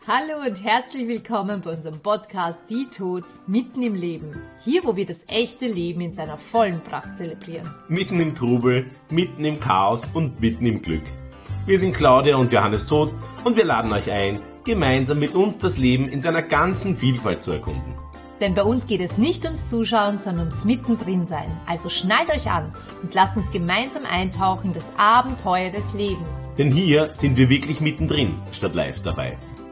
Hallo und herzlich willkommen bei unserem Podcast Die Tots mitten im Leben. Hier, wo wir das echte Leben in seiner vollen Pracht zelebrieren. Mitten im Trubel, mitten im Chaos und mitten im Glück. Wir sind Claudia und Johannes Todt und wir laden euch ein, gemeinsam mit uns das Leben in seiner ganzen Vielfalt zu erkunden. Denn bei uns geht es nicht ums Zuschauen, sondern ums Mittendrin-Sein. Also schnallt euch an und lasst uns gemeinsam eintauchen in das Abenteuer des Lebens. Denn hier sind wir wirklich mittendrin, statt live dabei.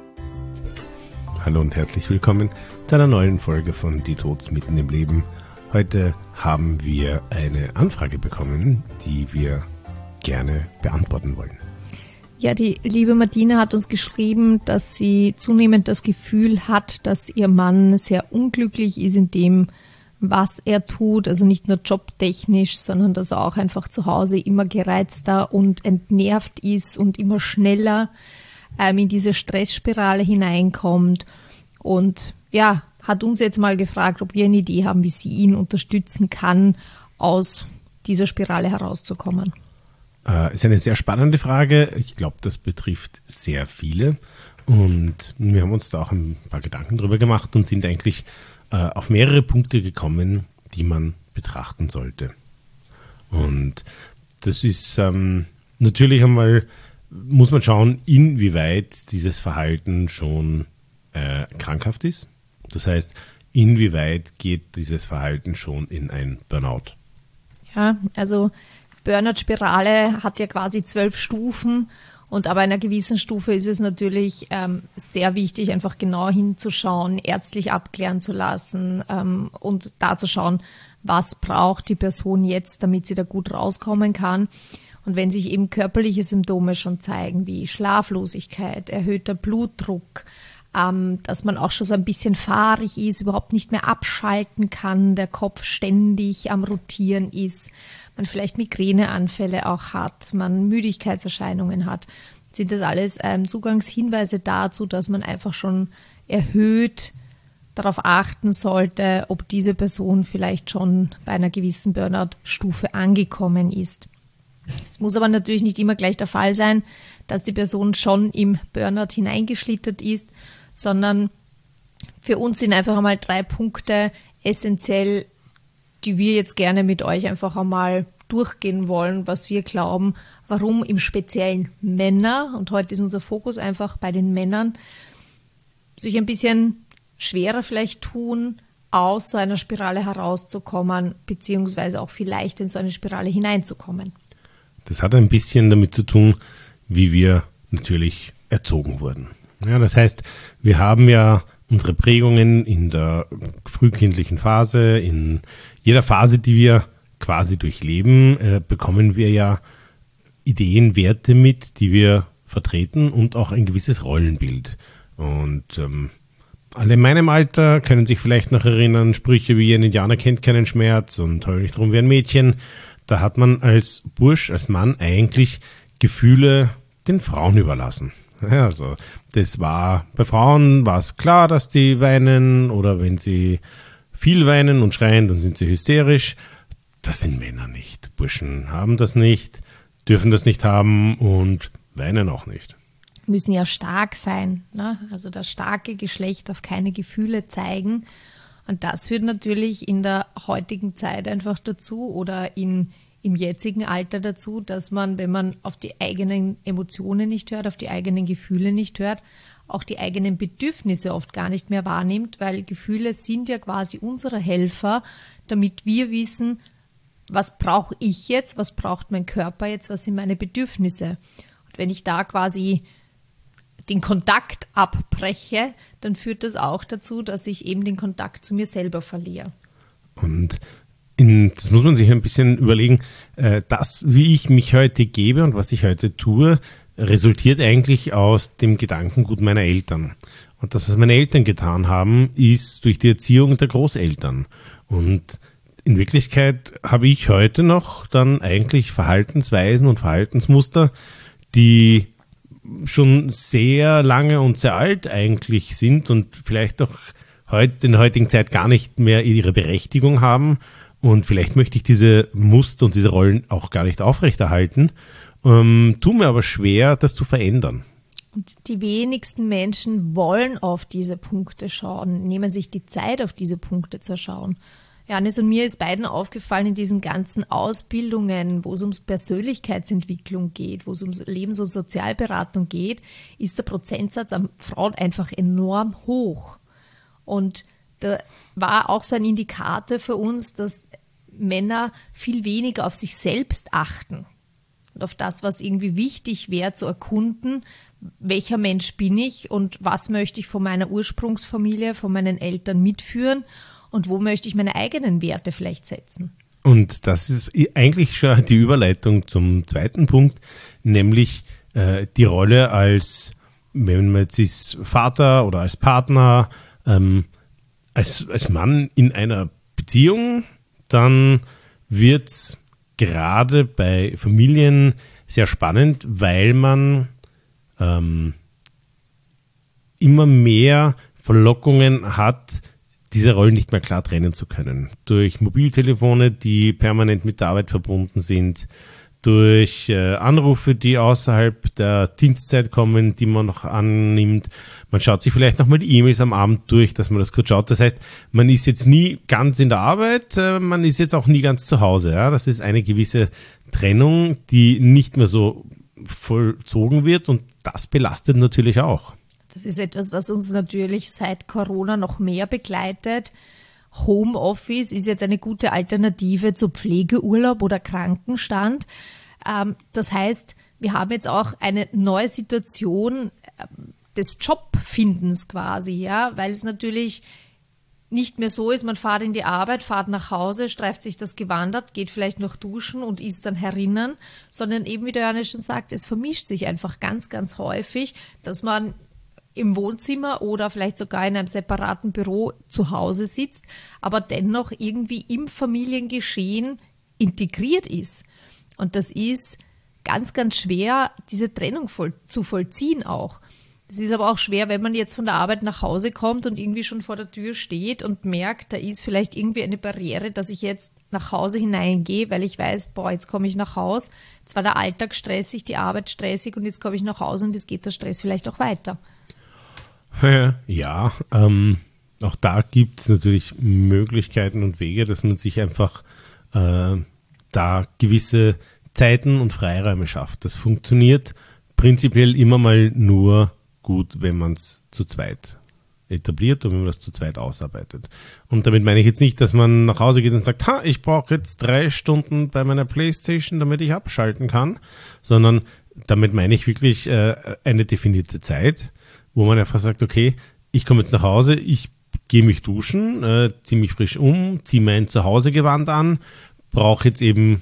Hallo und herzlich willkommen zu einer neuen Folge von Die Tots mitten im Leben. Heute haben wir eine Anfrage bekommen, die wir gerne beantworten wollen. Ja, die liebe Martina hat uns geschrieben, dass sie zunehmend das Gefühl hat, dass ihr Mann sehr unglücklich ist in dem, was er tut. Also nicht nur jobtechnisch, sondern dass er auch einfach zu Hause immer gereizter und entnervt ist und immer schneller in diese Stressspirale hineinkommt. Und ja, hat uns jetzt mal gefragt, ob wir eine Idee haben, wie sie ihn unterstützen kann, aus dieser Spirale herauszukommen. Ist eine sehr spannende Frage. Ich glaube, das betrifft sehr viele. Und wir haben uns da auch ein paar Gedanken drüber gemacht und sind eigentlich auf mehrere Punkte gekommen, die man betrachten sollte. Und das ist natürlich einmal, muss man schauen, inwieweit dieses Verhalten schon krankhaft ist. Das heißt, inwieweit geht dieses Verhalten schon in ein Burnout? Ja, also Burnout-Spirale hat ja quasi 12 Stufen und ab einer gewissen Stufe ist es natürlich sehr wichtig, einfach genau hinzuschauen, ärztlich abklären zu lassen und da zu schauen, was braucht die Person jetzt, damit sie da gut rauskommen kann. Und wenn sich eben körperliche Symptome schon zeigen, wie Schlaflosigkeit, erhöhter Blutdruck, dass man auch schon so ein bisschen fahrig ist, überhaupt nicht mehr abschalten kann, der Kopf ständig am Rotieren ist, man vielleicht Migräneanfälle auch hat, man Müdigkeitserscheinungen hat, sind das alles Zugangshinweise dazu, dass man einfach schon erhöht darauf achten sollte, ob diese Person vielleicht schon bei einer gewissen Burnout-Stufe angekommen ist. Es muss aber natürlich nicht immer gleich der Fall sein, dass die Person schon im Burnout hineingeschlittert ist, sondern für uns sind einfach einmal 3 Punkte essentiell, die wir jetzt gerne mit euch einfach einmal durchgehen wollen, was wir glauben, warum im Speziellen Männer, und heute ist unser Fokus einfach bei den Männern, sich ein bisschen schwerer vielleicht tun, aus so einer Spirale herauszukommen, beziehungsweise auch vielleicht in so eine Spirale hineinzukommen. Das hat ein bisschen damit zu tun, wie wir natürlich erzogen wurden. Ja, das heißt, wir haben ja unsere Prägungen in der frühkindlichen Phase, in jeder Phase, die wir quasi durchleben, bekommen wir ja Ideen, Werte mit, die wir vertreten und auch ein gewisses Rollenbild. Und alle in meinem Alter können sich vielleicht noch erinnern, Sprüche wie ein Indianer kennt keinen Schmerz und heul nicht rum wie ein Mädchen. Da hat man als Bursch, als Mann eigentlich Gefühle den Frauen überlassen. Ja, also das war, bei Frauen war es klar, dass die weinen oder wenn sie viel weinen und schreien, dann sind sie hysterisch. Das sind Männer nicht. Burschen haben das nicht, dürfen das nicht haben und weinen auch nicht. Müssen ja stark sein, ne? Also das starke Geschlecht darf keine Gefühle zeigen. Und das führt natürlich in der heutigen Zeit einfach dazu oder im jetzigen Alter dazu, dass man, wenn man auf die eigenen Emotionen nicht hört, auf die eigenen Gefühle nicht hört, auch die eigenen Bedürfnisse oft gar nicht mehr wahrnimmt, weil Gefühle sind ja quasi unsere Helfer, damit wir wissen, was brauche ich jetzt, was braucht mein Körper jetzt, was sind meine Bedürfnisse. Und wenn ich da quasi den Kontakt abbreche, dann führt das auch dazu, dass ich eben den Kontakt zu mir selber verliere. Und das muss man sich ein bisschen überlegen, das, wie ich mich heute gebe und was ich heute tue, resultiert eigentlich aus dem Gedankengut meiner Eltern. Und das, was meine Eltern getan haben, ist durch die Erziehung der Großeltern. Und in Wirklichkeit habe ich heute noch dann eigentlich Verhaltensweisen und Verhaltensmuster, die schon sehr lange und sehr alt eigentlich sind und vielleicht auch in der heutigen Zeit gar nicht mehr ihre Berechtigung haben. Und vielleicht möchte ich diese Muster und diese Rollen auch gar nicht aufrechterhalten, tue mir aber schwer, das zu verändern. Und die wenigsten Menschen wollen auf diese Punkte schauen, nehmen sich die Zeit, auf diese Punkte zu schauen. Janis und mir ist beiden aufgefallen in diesen ganzen Ausbildungen, wo es ums Persönlichkeitsentwicklung geht, wo es ums Lebens- und Sozialberatung geht, ist der Prozentsatz an Frauen einfach enorm hoch. Und da war auch so ein Indikator für uns, dass Männer viel weniger auf sich selbst achten und auf das, was irgendwie wichtig wäre, zu erkunden, welcher Mensch bin ich und was möchte ich von meiner Ursprungsfamilie, von meinen Eltern mitführen und wo möchte ich meine eigenen Werte vielleicht setzen. Und das ist eigentlich schon die Überleitung zum zweiten Punkt, nämlich die Rolle als, wenn man jetzt ist, Vater oder als Partner, als Mann in einer Beziehung, dann wird es gerade bei Familien sehr spannend, weil man immer mehr Verlockungen hat, diese Rollen nicht mehr klar trennen zu können. Durch Mobiltelefone, die permanent mit der Arbeit verbunden sind, durch Anrufe, die außerhalb der Dienstzeit kommen, die man noch annimmt. Man schaut sich vielleicht nochmal die E-Mails am Abend durch, dass man das kurz schaut. Das heißt, man ist jetzt nie ganz in der Arbeit, man ist jetzt auch nie ganz zu Hause. Ja? Das ist eine gewisse Trennung, die nicht mehr so vollzogen wird und das belastet natürlich auch. Das ist etwas, was uns natürlich seit Corona noch mehr begleitet. Homeoffice ist jetzt eine gute Alternative zu Pflegeurlaub oder Krankenstand. Das heißt, wir haben jetzt auch eine neue Situation des Jobfindens quasi, ja, weil es natürlich nicht mehr so ist, man fährt in die Arbeit, fährt nach Hause, streift sich das Gewand, geht vielleicht noch duschen und ist dann herinnen, sondern eben, wie der Janis schon sagt, es vermischt sich einfach ganz, ganz häufig, dass man im Wohnzimmer oder vielleicht sogar in einem separaten Büro zu Hause sitzt, aber dennoch irgendwie im Familiengeschehen integriert ist. Und das ist ganz, ganz schwer, diese Trennung zu vollziehen auch. Es ist aber auch schwer, wenn man jetzt von der Arbeit nach Hause kommt und irgendwie schon vor der Tür steht und merkt, da ist vielleicht irgendwie eine Barriere, dass ich jetzt nach Hause hineingehe, weil ich weiß, jetzt komme ich nach Hause. Jetzt war der Alltag stressig, die Arbeit stressig und jetzt komme ich nach Hause und jetzt geht der Stress vielleicht auch weiter. Ja, auch da gibt es natürlich Möglichkeiten und Wege, dass man sich einfach da gewisse Zeiten und Freiräume schafft. Das funktioniert prinzipiell immer mal nur gut, wenn man es zu zweit etabliert und wenn man das zu zweit ausarbeitet. Und damit meine ich jetzt nicht, dass man nach Hause geht und sagt, ich brauche jetzt 3 Stunden bei meiner Playstation, damit ich abschalten kann, sondern damit meine ich wirklich eine definierte Zeit, wo man einfach sagt, okay, ich komme jetzt nach Hause, ich gehe mich duschen, ziehe mich frisch um, ziehe mein Zuhausegewand an, brauche jetzt eben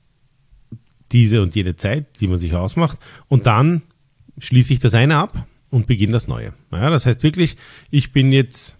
diese und jede Zeit, die man sich ausmacht und dann schließe ich das eine ab und beginne das Neue. Ja, das heißt wirklich, ich bin jetzt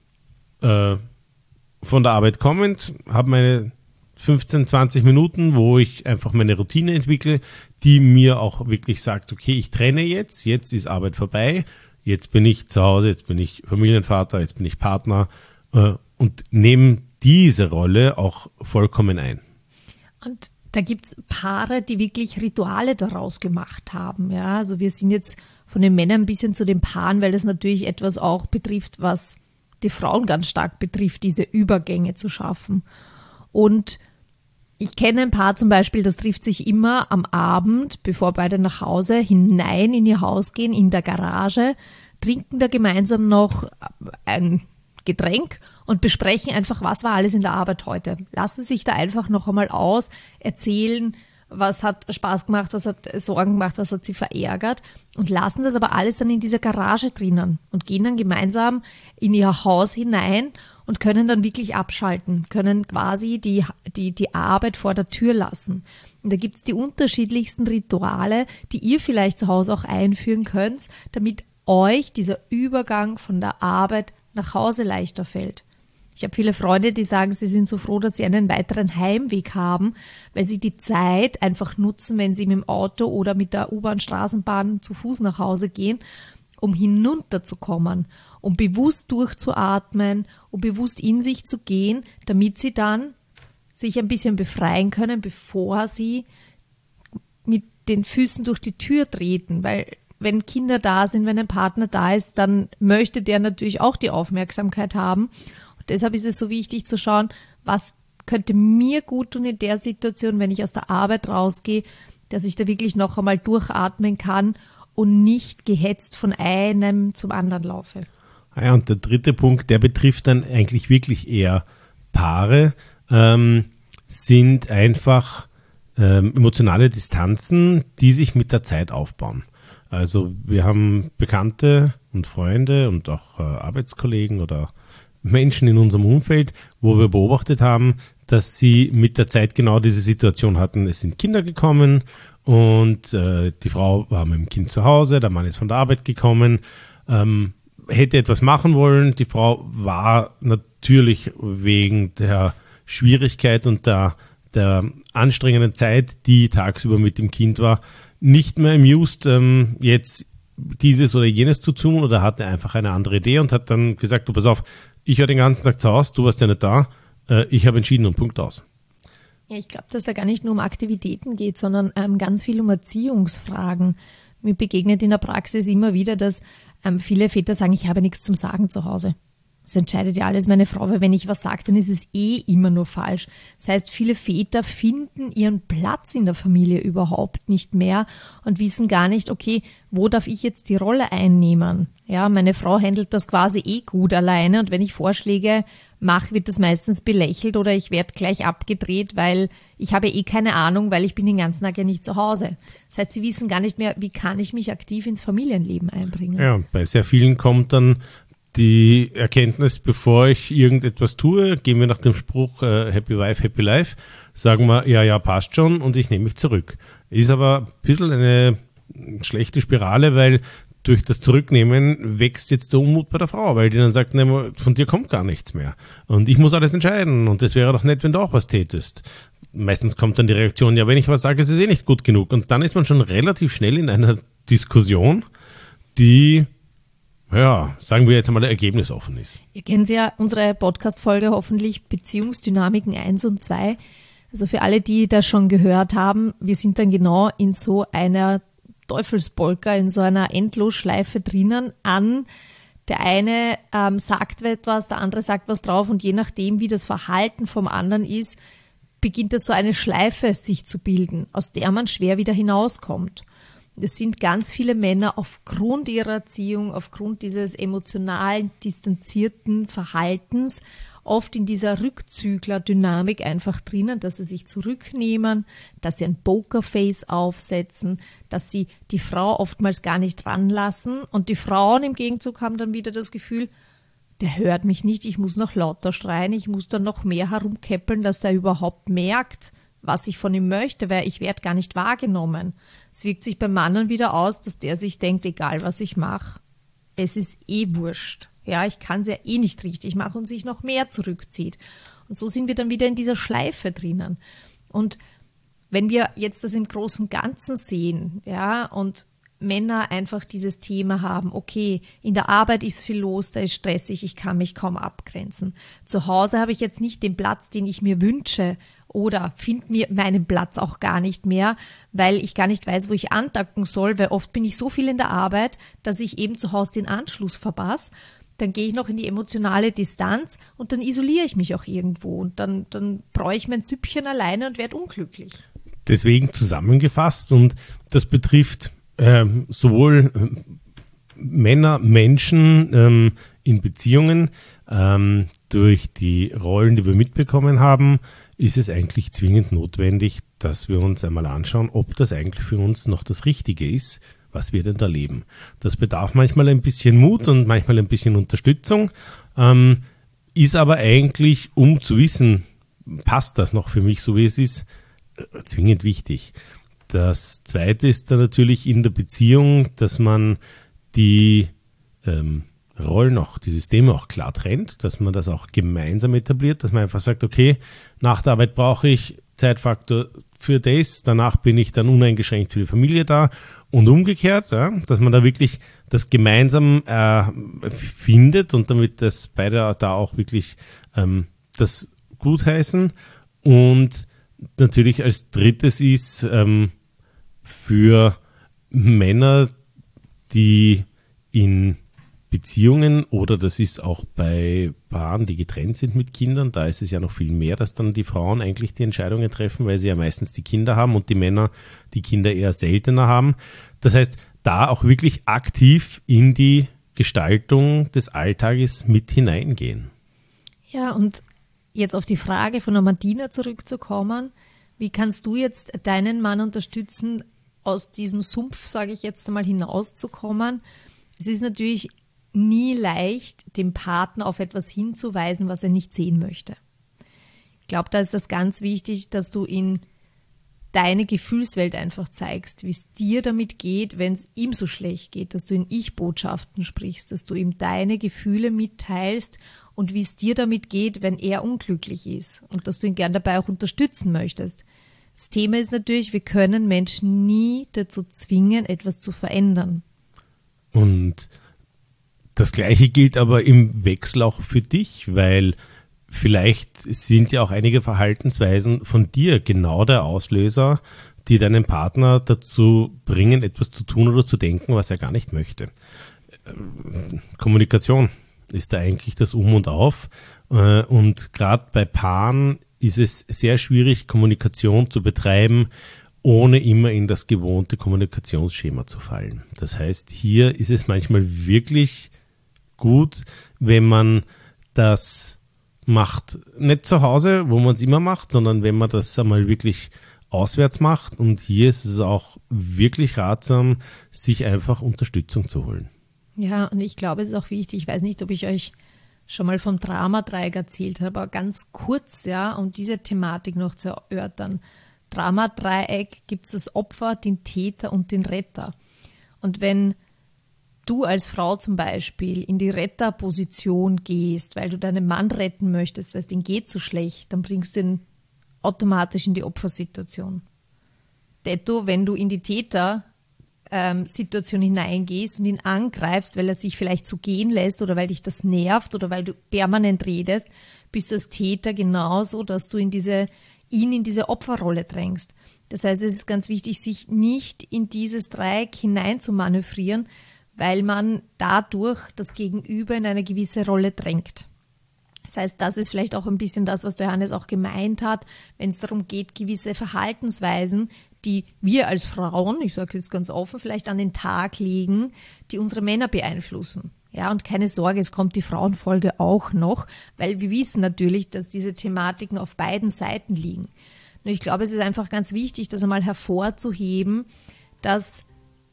von der Arbeit kommend, habe meine 15, 20 Minuten, wo ich einfach meine Routine entwickle, die mir auch wirklich sagt, okay, ich trenne jetzt ist Arbeit vorbei, jetzt bin ich zu Hause, jetzt bin ich Familienvater, jetzt bin ich Partner und nehme diese Rolle auch vollkommen ein. Und da gibt es Paare, die wirklich Rituale daraus gemacht haben. Ja? Also wir sind jetzt von den Männern ein bisschen zu den Paaren, weil das natürlich etwas auch betrifft, was die Frauen ganz stark betrifft, diese Übergänge zu schaffen. Und ich kenne ein Paar zum Beispiel, das trifft sich immer am Abend, bevor beide nach Hause, hinein in ihr Haus gehen, in der Garage, trinken da gemeinsam noch ein Getränk und besprechen einfach, was war alles in der Arbeit heute. Lassen sich da einfach noch einmal aus, erzählen, was hat Spaß gemacht, was hat Sorgen gemacht, was hat sie verärgert und lassen das aber alles dann in dieser Garage drinnen und gehen dann gemeinsam in ihr Haus hinein und können dann wirklich abschalten, können quasi die Arbeit vor der Tür lassen. Und da gibt es die unterschiedlichsten Rituale, die ihr vielleicht zu Hause auch einführen könnt, damit euch dieser Übergang von der Arbeit nach Hause leichter fällt. Ich habe viele Freunde, die sagen, sie sind so froh, dass sie einen weiteren Heimweg haben, weil sie die Zeit einfach nutzen, wenn sie mit dem Auto oder mit der U-Bahn, Straßenbahn zu Fuß nach Hause gehen, um hinunterzukommen, um bewusst durchzuatmen, um bewusst in sich zu gehen, damit sie dann sich ein bisschen befreien können, bevor sie mit den Füßen durch die Tür treten, weil wenn Kinder da sind, wenn ein Partner da ist, dann möchte der natürlich auch die Aufmerksamkeit haben. Und deshalb ist es so wichtig zu schauen, was könnte mir gut tun in der Situation, wenn ich aus der Arbeit rausgehe, dass ich da wirklich noch einmal durchatmen kann und nicht gehetzt von einem zum anderen laufe. Ja, und der dritte Punkt, der betrifft dann eigentlich wirklich eher Paare, sind einfach emotionale Distanzen, die sich mit der Zeit aufbauen. Also wir haben Bekannte und Freunde und auch Arbeitskollegen oder Menschen in unserem Umfeld, wo wir beobachtet haben, dass sie mit der Zeit genau diese Situation hatten. Es sind Kinder gekommen und die Frau war mit dem Kind zu Hause, der Mann ist von der Arbeit gekommen, hätte etwas machen wollen. Die Frau war natürlich wegen der Schwierigkeit und der anstrengenden Zeit, die tagsüber mit dem Kind war, nicht mehr amused, jetzt dieses oder jenes zu tun, oder hatte einfach eine andere Idee und hat dann gesagt, du pass auf, ich war den ganzen Tag zu Hause, du warst ja nicht da, ich habe entschieden und Punkt aus. Ja, ich glaube, dass da gar nicht nur um Aktivitäten geht, sondern ganz viel um Erziehungsfragen. Mir begegnet in der Praxis immer wieder, dass viele Väter sagen, ich habe nichts zum Sagen zu Hause. Das entscheidet ja alles meine Frau, weil wenn ich was sage, dann ist es immer nur falsch. Das heißt, viele Väter finden ihren Platz in der Familie überhaupt nicht mehr und wissen gar nicht, okay, wo darf ich jetzt die Rolle einnehmen? Ja, meine Frau handelt das quasi gut alleine und wenn ich Vorschläge mache, wird das meistens belächelt oder ich werde gleich abgedreht, weil ich habe keine Ahnung, weil ich bin den ganzen Tag ja nicht zu Hause. Das heißt, sie wissen gar nicht mehr, wie kann ich mich aktiv ins Familienleben einbringen. Ja, bei sehr vielen kommt dann die Erkenntnis, bevor ich irgendetwas tue, gehen wir nach dem Spruch Happy Wife, Happy Life, sagen wir, ja, passt schon und ich nehme mich zurück. Ist aber ein bisschen eine schlechte Spirale, weil durch das Zurücknehmen wächst jetzt der Unmut bei der Frau, weil die dann sagt, nee, von dir kommt gar nichts mehr und ich muss alles entscheiden und es wäre doch nett, wenn du auch was tätest. Meistens kommt dann die Reaktion, ja, wenn ich was sage, ist es eh nicht gut genug und dann ist man schon relativ schnell in einer Diskussion, die, ja, sagen wir jetzt einmal, ergebnisoffen ist. Ihr kennt ja unsere Podcast-Folge hoffentlich Beziehungsdynamiken 1 und 2. Also für alle, die das schon gehört haben, wir sind dann genau in so einer Teufelspolka, in so einer Endlosschleife drinnen an. Der eine sagt etwas, der andere sagt was drauf und je nachdem, wie das Verhalten vom anderen ist, beginnt das so eine Schleife sich zu bilden, aus der man schwer wieder hinauskommt. Es sind ganz viele Männer aufgrund ihrer Erziehung, aufgrund dieses emotionalen, distanzierten Verhaltens oft in dieser Rückzügler-Dynamik einfach drinnen, dass sie sich zurücknehmen, dass sie ein Pokerface aufsetzen, dass sie die Frau oftmals gar nicht ranlassen und die Frauen im Gegenzug haben dann wieder das Gefühl, der hört mich nicht, ich muss noch lauter schreien, ich muss dann noch mehr herumkäppeln, dass der überhaupt merkt, was ich von ihm möchte, weil ich werde gar nicht wahrgenommen. Es wirkt sich beim Mann dann wieder aus, dass der sich denkt, egal was ich mache, es ist wurscht. Ja, ich kann es ja nicht richtig machen und sich noch mehr zurückzieht. Und so sind wir dann wieder in dieser Schleife drinnen. Und wenn wir jetzt das im großen Ganzen sehen, ja, und Männer einfach dieses Thema haben, okay, in der Arbeit ist viel los, da ist stressig, ich kann mich kaum abgrenzen. Zu Hause habe ich jetzt nicht den Platz, den ich mir wünsche oder finde mir meinen Platz auch gar nicht mehr, weil ich gar nicht weiß, wo ich andocken soll, weil oft bin ich so viel in der Arbeit, dass ich eben zu Hause den Anschluss verpasse. Dann gehe ich noch in die emotionale Distanz und dann isoliere ich mich auch irgendwo und dann brauche ich mein Süppchen alleine und werde unglücklich. Deswegen zusammengefasst, und das betrifft sowohl Männer, Menschen in Beziehungen, durch die Rollen, die wir mitbekommen haben, ist es eigentlich zwingend notwendig, dass wir uns einmal anschauen, ob das eigentlich für uns noch das Richtige ist, was wir denn da leben. Das bedarf manchmal ein bisschen Mut und manchmal ein bisschen Unterstützung, ist aber eigentlich, um zu wissen, passt das noch für mich so, wie es ist, zwingend wichtig. Das Zweite ist dann natürlich in der Beziehung, dass man die Rollen auch, die Systeme auch klar trennt, dass man das auch gemeinsam etabliert, dass man einfach sagt, okay, nach der Arbeit brauche ich Zeitfaktor für das, danach bin ich dann uneingeschränkt für die Familie da und umgekehrt, ja, dass man da wirklich das gemeinsam findet und damit das beide da auch wirklich das gutheißen. Und natürlich als drittes ist für Männer die in Beziehungen oder das ist auch bei Paaren, die getrennt sind mit Kindern, da ist es ja noch viel mehr, dass dann die Frauen eigentlich die Entscheidungen treffen, weil sie ja meistens die Kinder haben und die Männer die Kinder eher seltener haben. Das heißt, da auch wirklich aktiv in die Gestaltung des Alltages mit hineingehen. Ja, und jetzt auf die Frage von der Martina zurückzukommen, wie kannst du jetzt deinen Mann unterstützen, aus diesem Sumpf, sage ich jetzt einmal, hinauszukommen? Es ist natürlich nie leicht, dem Partner auf etwas hinzuweisen, was er nicht sehen möchte. Ich glaube, da ist das ganz wichtig, dass du in deine Gefühlswelt einfach zeigst, wie es dir damit geht, wenn es ihm so schlecht geht, dass du in Ich-Botschaften sprichst, dass du ihm deine Gefühle mitteilst und wie es dir damit geht, wenn er unglücklich ist und dass du ihn gern dabei auch unterstützen möchtest. Das Thema ist natürlich, wir können Menschen nie dazu zwingen, etwas zu verändern. Und das Gleiche gilt aber im Wechsel auch für dich, weil vielleicht sind ja auch einige Verhaltensweisen von dir genau der Auslöser, die deinen Partner dazu bringen, etwas zu tun oder zu denken, was er gar nicht möchte. Kommunikation ist da eigentlich das Um und Auf. Und gerade bei Paaren ist es sehr schwierig, Kommunikation zu betreiben, ohne immer in das gewohnte Kommunikationsschema zu fallen. Das heißt, hier ist es manchmal wirklich gut, wenn man das macht, nicht zu Hause, wo man es immer macht, sondern wenn man das einmal wirklich auswärts macht. Und hier ist es auch wirklich ratsam, sich einfach Unterstützung zu holen. Ja, und ich glaube, es ist auch wichtig, ich weiß nicht, ob ich euch schon mal vom Dramadreieck erzählt habe, aber ganz kurz, ja, um diese Thematik noch zu erörtern. Dramadreieck gibt es das Opfer, den Täter und den Retter. Und wenn du als Frau zum Beispiel in die Retterposition gehst, weil du deinen Mann retten möchtest, weil es denen geht so schlecht, dann bringst du ihn automatisch in die Opfersituation. Detto, wenn du in die Tätersituation hineingehst und ihn angreifst, weil er sich vielleicht so gehen lässt oder weil dich das nervt oder weil du permanent redest, bist du als Täter genauso, dass du ihn in diese Opferrolle drängst. Das heißt, es ist ganz wichtig, sich nicht in dieses Dreieck hinein zu manövrieren, weil man dadurch das Gegenüber in eine gewisse Rolle drängt. Das heißt, das ist vielleicht auch ein bisschen das, was der Johannes auch gemeint hat, wenn es darum geht, gewisse Verhaltensweisen, die wir als Frauen, ich sage es jetzt ganz offen, vielleicht an den Tag legen, die unsere Männer beeinflussen. Ja, und keine Sorge, es kommt die Frauenfolge auch noch, weil wir wissen natürlich, dass diese Thematiken auf beiden Seiten liegen. Nur ich glaube, es ist einfach ganz wichtig, das einmal hervorzuheben, dass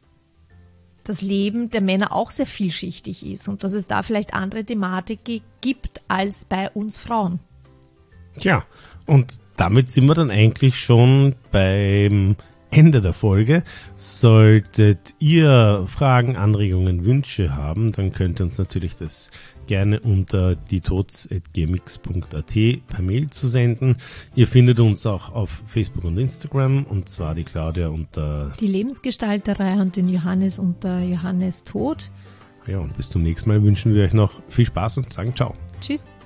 das Leben der Männer auch sehr vielschichtig ist und dass es da vielleicht andere Thematiken gibt als bei uns Frauen. Tja, und damit sind wir dann eigentlich schon beim Ende der Folge. Solltet ihr Fragen, Anregungen, Wünsche haben, dann könnt ihr uns natürlich das gerne unter dietoz@gmx.at per Mail zu senden. Ihr findet uns auch auf Facebook und Instagram, und zwar die Claudia unter die Lebensgestalterei und den Johannes unter Johannes Tod. Ja, und bis zum nächsten Mal wünschen wir euch noch viel Spaß und sagen ciao. Tschüss.